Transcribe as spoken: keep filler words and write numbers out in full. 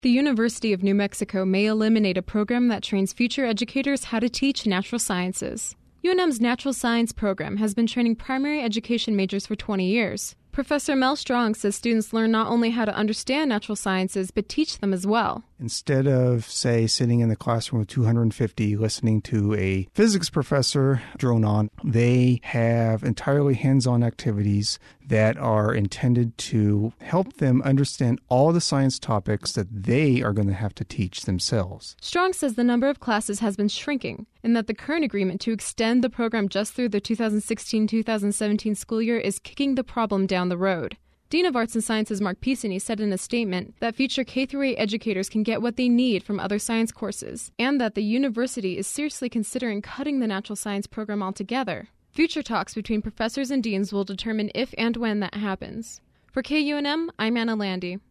The University of New Mexico may eliminate a program that trains future educators how to teach natural sciences. U N M's Natural Science program has been training primary education majors for twenty years. Professor Mel Strong says students learn not only how to understand natural sciences, but teach them as well. Instead of, say, sitting in the classroom with two hundred fifty listening to a physics professor drone on, they have entirely hands-on activities that are intended to help them understand all the science topics that they are going to have to teach themselves. Strong says the number of classes has been shrinking, and that the current agreement to extend the program just through the two thousand sixteen two thousand seventeen school year is kicking the problem down the road. Dean of Arts and Sciences Mark Pisani said in a statement that future K through eight educators can get what they need from other science courses, and that the university is seriously considering cutting the natural science program altogether. Future talks between professors and deans will determine if and when that happens. For K U N M, I'm Anna Landy.